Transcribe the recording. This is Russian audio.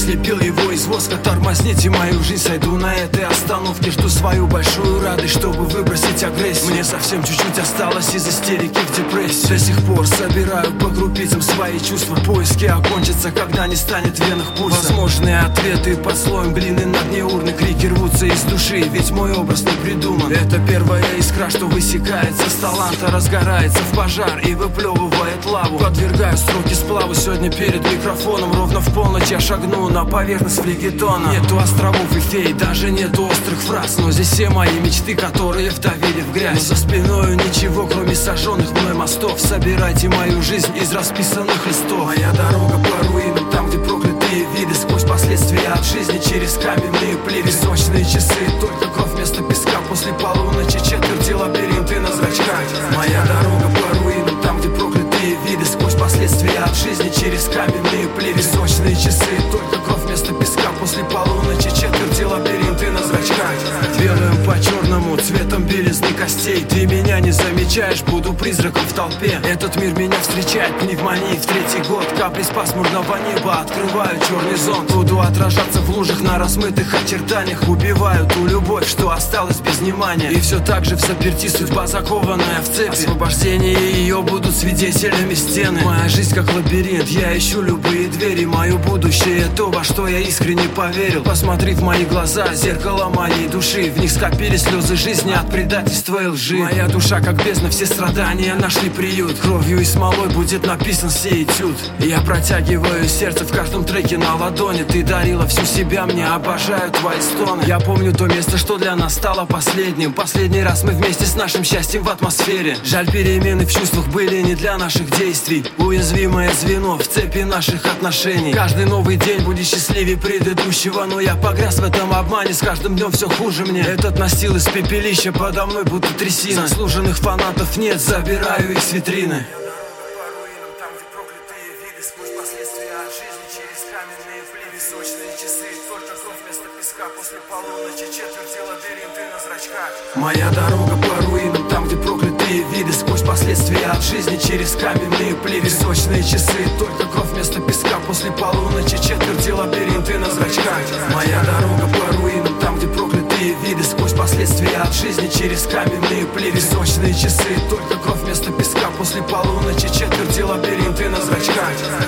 слепил его из воска. Тормозните мою жизнь, сойду на этой остановке. Жду свою большую радость, чтобы выбросить агрессию. Мне совсем чуть-чуть осталось из истерики в депрессии. До сих пор собираю по крупицам свои чувства. Поиски окончатся, когда не станет венах пульса. Возможные ответы под слоем глины на дне урны. Крики рвутся из души, ведь мой образ не придуман. Это первая искра, что высекается с таланта, разгорается в пожар и выплевывает лаву. Подвергаю строки сплаву сегодня перед микрофоном. Ровно в полночь я шагну на поверхность флегетона. Нету островов и фей, даже нету острых фраз, но здесь все мои мечты, которые вдавили в грязь. Но за спиною ничего, кроме сожженных мной мостов. Собирайте мою жизнь из расписанных листов. Моя дорога по руинам, там, где проклятые виды. Сквозь последствия от жизни, через каменные плиты. Песочные часы, только кровь вместо песка. После полуночи четверти лабиринты на зрачках. Моя дорога по руинам, там, где проклятые виды. Сквозь последствия от жизни, через каменные плиты. Песочные часы, только кровь вместо песка. После полуночи четверти лабиринты на зрачках. Белым по черному, цветом белизны костей. Ты меня не замечаешь, буду призраком в толпе. Этот мир меня встречает пневмонией в третий год. Капли с пасмурного неба открывают черный зонт. Буду отражаться в лужах на размытых очертаниях. Убиваю ту любовь, что осталась без внимания. И все так же в заперти судьба, закованная в цепи. Освобождение ее будут свидетелями стены. Моя жизнь как лабиринт, я ищу любые двери. Мое будущее то, во что я искренне поверил. Посмотри в мои глаза, зеркало моей души. В них скопились слезы жизни от предательства и лжи. Моя душа как бездна, все страдания нашли приют. Кровью и смолой будет написан сей этюд. Я протягиваю сердце в каждом треке на ладони. Ты дарила всю себя мне, обожаю твои стоны. Я помню то место, что для нас стало последним. Последний раз мы вместе с нашим счастьем в атмосфере. Жаль, перемены в чувствах были не для наших действий. Уязвимое звено в цепи наших отношений. Каждый новый день будет счастливее предыдущего. Но я погряз в этом обмане, с каждым днем все хуже мне. Этот настил из пепелища подо мной будто трясина. Заслуженных фанатов нет, забираю их с витрины. После полуночи четверти лабиринты на зрачках. Моя дорога по руинам, там, где проклятые виды. Сквозь последствия от жизни, через каменные плиты. Песочные часы, только кровь вместо песка. После полуночи четверти лабиринты на зрачках. Моя дорога по руинам, там, где проклятые виды. Сквозь последствия от жизни, через каменные плиты. Песочные часы, только кровь вместо песка. После полуночи четверти лабиринты на зрачках.